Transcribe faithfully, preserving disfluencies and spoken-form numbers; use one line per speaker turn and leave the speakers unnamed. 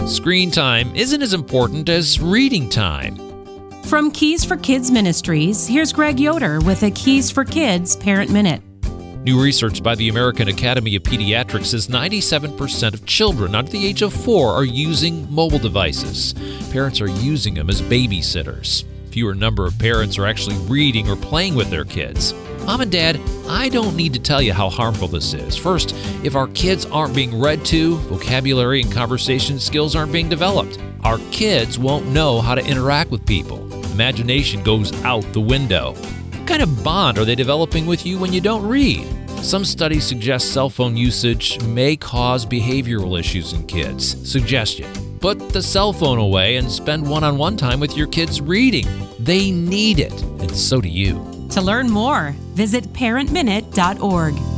Screen time isn't as important as reading time.
From Keys for Kids Ministries, here's Greg Yoder with a Keys for Kids Parent Minute.
New research by the American Academy of Pediatrics says ninety-seven percent of children under the age of four are using mobile devices. Parents are using them as babysitters. Fewer number of parents are actually reading or playing with their kids. Mom and Dad, I don't need to tell you how harmful this is. First, if our kids aren't being read to, vocabulary and conversation skills aren't being developed. Our kids won't know how to interact with people. Imagination goes out the window. What kind of bond are they developing with you when you don't read? Some studies suggest cell phone usage may cause behavioral issues in kids. Suggestion: put the cell phone away and spend one-on-one time with your kids reading. They need it, and so do you.
To learn more, visit parent minute dot org.